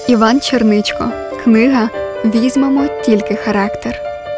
Іван Черничко. Книга «Візьмемо тільки характер».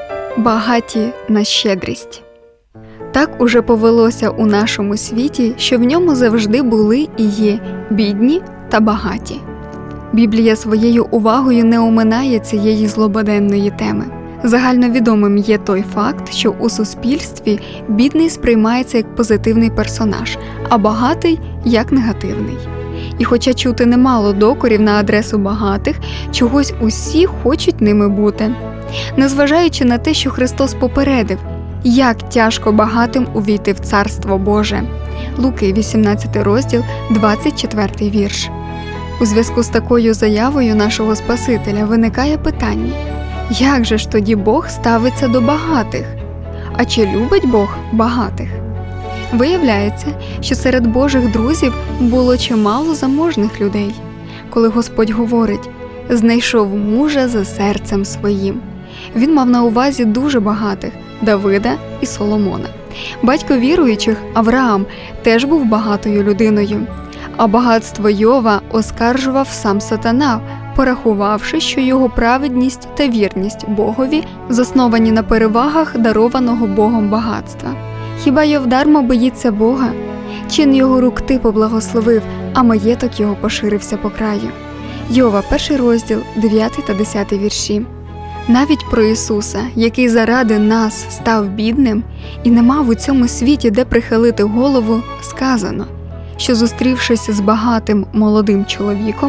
Багаті на щедрість. Так уже повелося у нашому світі, що в ньому завжди були і є бідні та багаті. Біблія своєю увагою не оминає цієї злободенної теми. Загальновідомим є той факт, що у суспільстві бідний сприймається як позитивний персонаж, а багатий – як негативний. І хоча чути немало докорів на адресу багатих, чогось усі хочуть ними бути. Незважаючи на те, що Христос попередив, як тяжко багатим увійти в Царство Боже. Луки, 18 розділ, 24 вірш. У зв'язку з такою заявою нашого Спасителя виникає питання: як же ж тоді Бог ставиться до багатих? А чи любить Бог багатих? Виявляється, що серед Божих друзів було чимало заможних людей. Коли Господь говорить «знайшов мужа за серцем своїм», він мав на увазі дуже багатих – Давида і Соломона. Батько віруючих Авраам теж був багатою людиною. А багатство Йова оскаржував сам сатана, порахувавши, що його праведність та вірність Богові засновані на перевагах дарованого Богом багатства. Хіба Йов дарма боїться Бога? Чин його рук ти поблагословив, а маєток його поширився по краю. Йова, 1 розділ, 9 та 10 вірші. Навіть про Ісуса, який заради нас став бідним і не мав у цьому світі де прихилити голову, сказано, що, зустрівшись з багатим молодим чоловіком,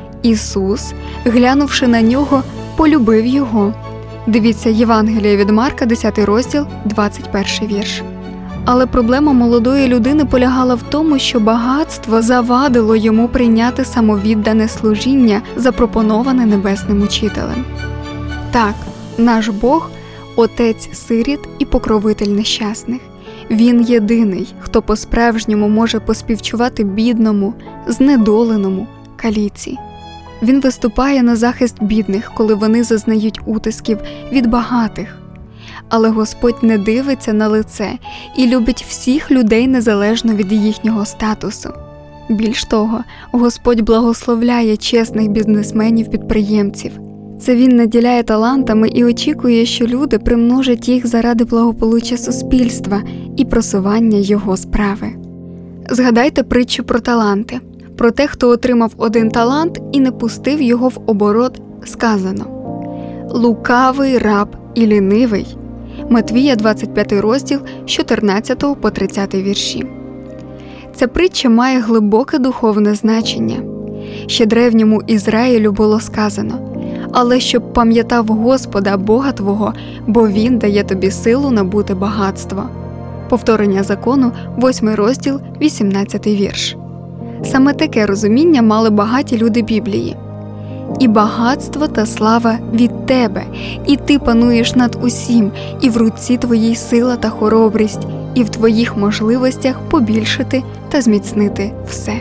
Ісус, глянувши на нього, полюбив його. Дивіться Євангеліє від Марка, 10 розділ, 21 вірш. Але проблема молодої людини полягала в тому, що багатство завадило йому прийняти самовіддане служіння, запропоноване Небесним Учителем. Так, наш Бог – Отець сиріт і покровитель нещасних. Він єдиний, хто по-справжньому може поспівчувати бідному, знедоленому, каліці. Він виступає на захист бідних, коли вони зазнають утисків від багатих. Але Господь не дивиться на лице і любить всіх людей незалежно від їхнього статусу. Більш того, Господь благословляє чесних бізнесменів-підприємців. Це Він наділяє талантами і очікує, що люди примножать їх заради благополуччя суспільства і просування Його справи. Згадайте притчу про таланти. Про те, хто отримав один талант і не пустив його в оборот, сказано: «Лукавий раб і лінивий». Матвія, 25 розділ, з 14 по 30 вірші. Ця притча має глибоке духовне значення. Ще древньому Ізраїлю було сказано: «Але щоб пам'ятав Господа, Бога твого, бо Він дає тобі силу набути багатство». Повторення закону, 8 розділ, 18 вірш. Саме таке розуміння мали багаті люди Біблії. «І багатство та слава від тебе, і ти пануєш над усім, і в руці твоїй сила та хоробрість, і в твоїх можливостях побільшити та зміцнити все».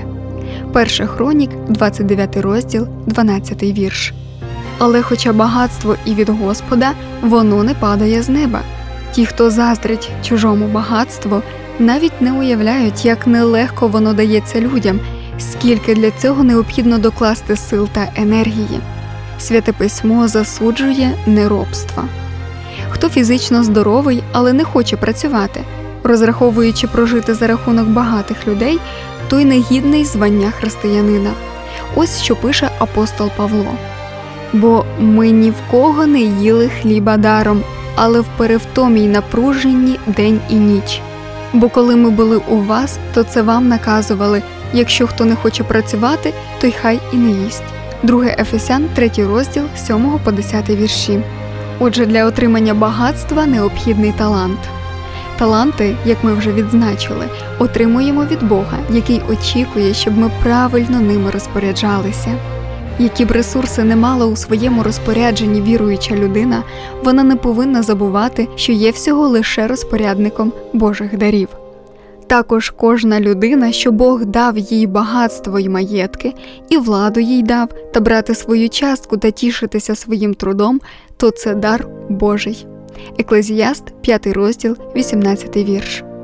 1 Хронік, 29 розділ, 12 вірш. Але хоча багатство і від Господа, воно не падає з неба. Ті, хто заздрить чужому багатству, навіть не уявляють, як нелегко воно дається людям, скільки для цього необхідно докласти сил та енергії. Святе Письмо засуджує неробство. Хто фізично здоровий, але не хоче працювати, розраховуючи прожити за рахунок багатих людей, той негідний звання християнина. Ось що пише апостол Павло: «Бо ми ні в кого не їли хліба даром, але в перевтомі й напруженні день і ніч. Бо коли ми були у вас, то це вам наказували: якщо хто не хоче працювати, то й хай і не їсть». 2 Ефесян, 3 розділ, 7 по 10 вірші. Отже, для отримання багатства необхідний талант. Таланти, як ми вже відзначили, отримуємо від Бога, який очікує, щоб ми правильно ними розпоряджалися. Які б ресурси не мала у своєму розпорядженні віруюча людина, вона не повинна забувати, що є всього лише розпорядником Божих дарів. Також кожна людина, що Бог дав їй багатство й маєтки, і владу їй дав, та брати свою частку та тішитися своїм трудом, то це дар Божий. Еклезіаст, 5 розділ, 18 вірш.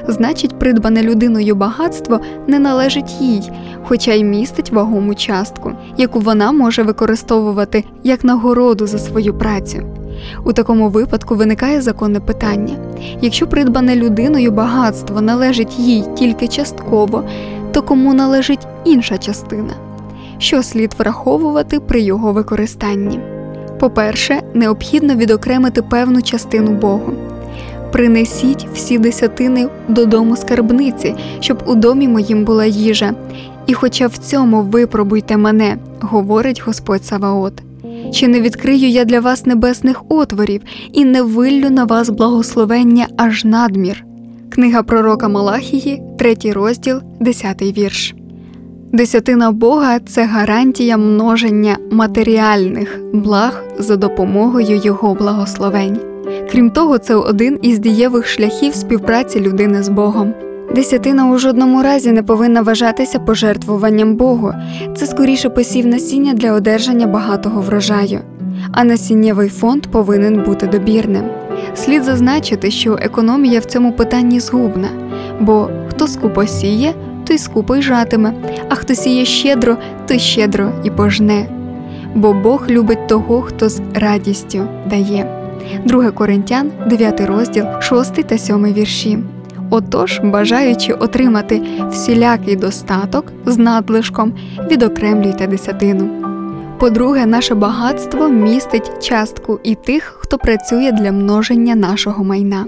значить придбане людиною багатство не належить їй, хоча й містить вагому частку, яку вона може використовувати як нагороду за свою працю. У такому випадку виникає законне питання. Якщо придбане людиною багатство належить їй тільки частково, то кому належить інша частина? Що слід враховувати при його використанні? По-перше, необхідно відокремити певну частину Богу. «Принесіть всі десятини додому скарбниці, щоб у домі моїм була їжа. І хоча в цьому випробуйте мене, говорить Господь Саваот. Чи не відкрию я для вас небесних отворів і не виллю на вас благословення аж надмір?» Книга пророка Малахії, 3 розділ, 10 вірш. Десятина Бога – це гарантія множення матеріальних благ за допомогою Його благословень. Крім того, це один із дієвих шляхів співпраці людини з Богом. Десятина у жодному разі не повинна вважатися пожертвуванням Богу. Це скоріше посів насіння для одержання багатого врожаю. А насіннєвий фонд повинен бути добірним. Слід зазначити, що економія в цьому питанні згубна, бо хто скупо сіє, той скупо й жатиме, а хто сіє щедро, той щедро і пожне. Бо Бог любить того, хто з радістю дає. 2 Коринтян, 9 розділ, 6 та 7 вірші. Отож, бажаючи отримати всілякий достаток з надлишком, відокремлюйте десятину. По-друге, наше багатство містить частку і тих, хто працює для множення нашого майна.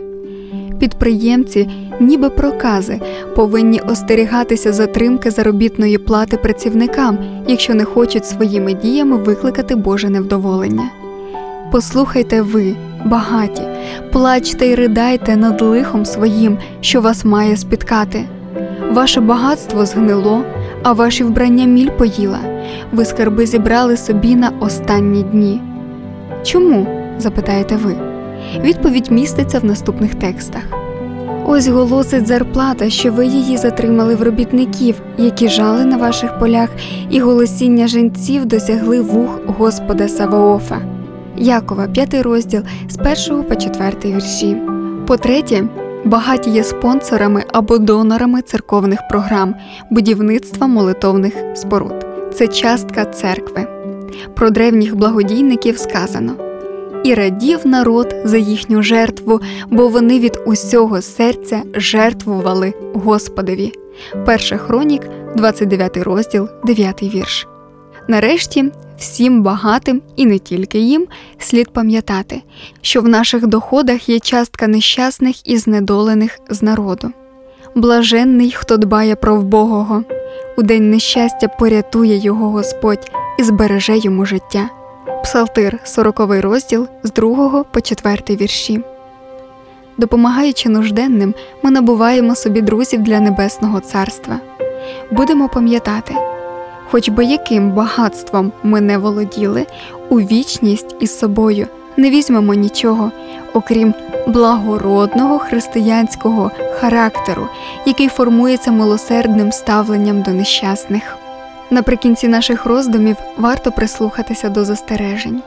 Підприємці, ніби прокази, повинні остерігатися затримки заробітної плати працівникам, якщо не хочуть своїми діями викликати Боже невдоволення. Послухайте ви, багаті, плачте й ридайте над лихом своїм, що вас має спіткати. Ваше багатство згнило, а ваші вбрання міль поїла. Ви скарби зібрали собі на останні дні. Чому? Запитаєте ви. Відповідь міститься в наступних текстах. Ось голосить зарплата, що ви її затримали в робітників, які жали на ваших полях, і голосіння жінців досягли вух Господа Саваофа. Якова, 5 розділ, з 1 по 4 вірші. По-третє, багаті є спонсорами або донорами церковних програм, будівництва молитовних споруд. Це частка церкви. Про древніх благодійників сказано: «І радів народ за їхню жертву, бо вони від усього серця жертвували Господові». 1 Хронік, 29 розділ, 9 вірш. Нарешті, всім багатим, і не тільки їм, слід пам'ятати, що в наших доходах є частка нещасних і знедолених з народу. Блаженний, хто дбає про вбогого. У день нещастя порятує його Господь і збереже йому життя. Псалтир, 40 розділ, з 2 по 4 вірші. Допомагаючи нужденним, ми набуваємо собі друзів для Небесного Царства. Будемо пам'ятати, хоч би яким багатством ми не володіли, у вічність із собою не візьмемо нічого, окрім благородного християнського характеру, який формується милосердним ставленням до нещасних. Наприкінці наших роздумів варто прислухатися до застережень.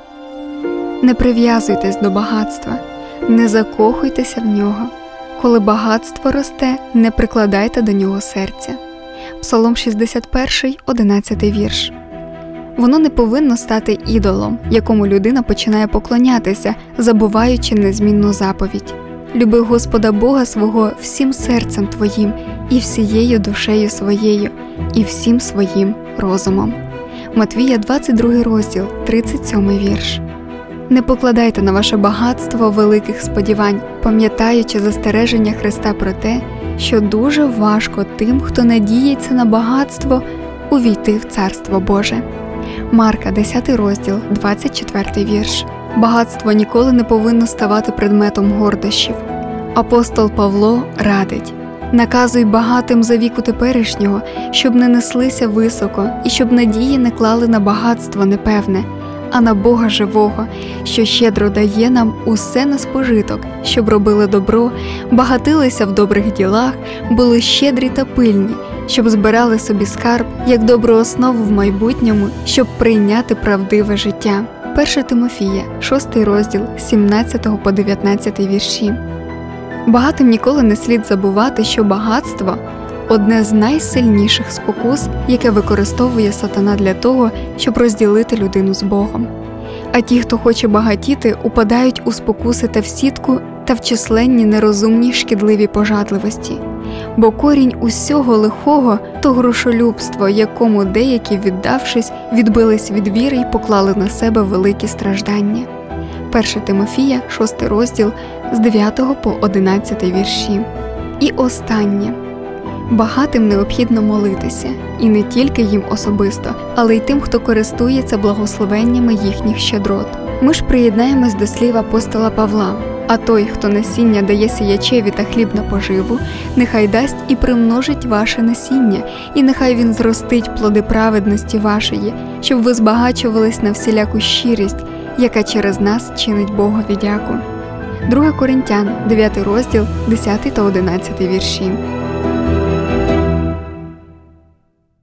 Не прив'язуйтесь до багатства, не закохуйтеся в нього. Коли багатство росте, не прикладайте до нього серця. Псалом 61, 11 вірш. Воно не повинно стати ідолом, якому людина починає поклонятися, забуваючи незмінну заповідь. Люби Господа Бога свого всім серцем твоїм, і всією душею своєю, і всім своїм розумом. Матвія, 22 розділ, 37 вірш. Не покладайте на ваше багатство великих сподівань, пам'ятаючи застереження Христа про те, що дуже важко тим, хто надіється на багатство, увійти в Царство Боже. Марка, 10 розділ, 24 вірш. Багатство ніколи не повинно ставати предметом гордощів. Апостол Павло радить: наказуй багатим за віку теперішнього, щоб не неслися високо і щоб надії не клали на багатство непевне, а на Бога живого, що щедро дає нам усе на спожиток, щоб робили добро, багатилися в добрих ділах, були щедрі та пильні, щоб збирали собі скарб, як добру основу в майбутньому, щоб прийняти правдиве життя. 1 Тимофія, 6 розділ, 17 по 19 вірші. Багатим ніколи не слід забувати, що багатство – одне з найсильніших спокус, яке використовує сатана для того, щоб розділити людину з Богом. А ті, хто хоче багатіти, упадають у спокуси та в сітку та в численні нерозумні шкідливі пожадливості. Бо корінь усього лихого – то грошолюбство, якому деякі, віддавшись, відбились від віри й поклали на себе великі страждання. 1 Тимофія, 6 розділ, з 9 по 11 вірші. І останнє. Багатим необхідно молитися, і не тільки їм особисто, але й тим, хто користується благословеннями їхніх щедрот. Ми ж приєднаємось до слів апостола Павла: «А той, хто насіння дає сіячеві та хліб на поживу, нехай дасть і примножить ваше насіння, і нехай він зростить плоди праведності вашої, щоб ви збагачувались на всіляку щирість, яка через нас чинить Богові дяку». 2 Коринтян, 9 розділ, 10 та 11 вірші.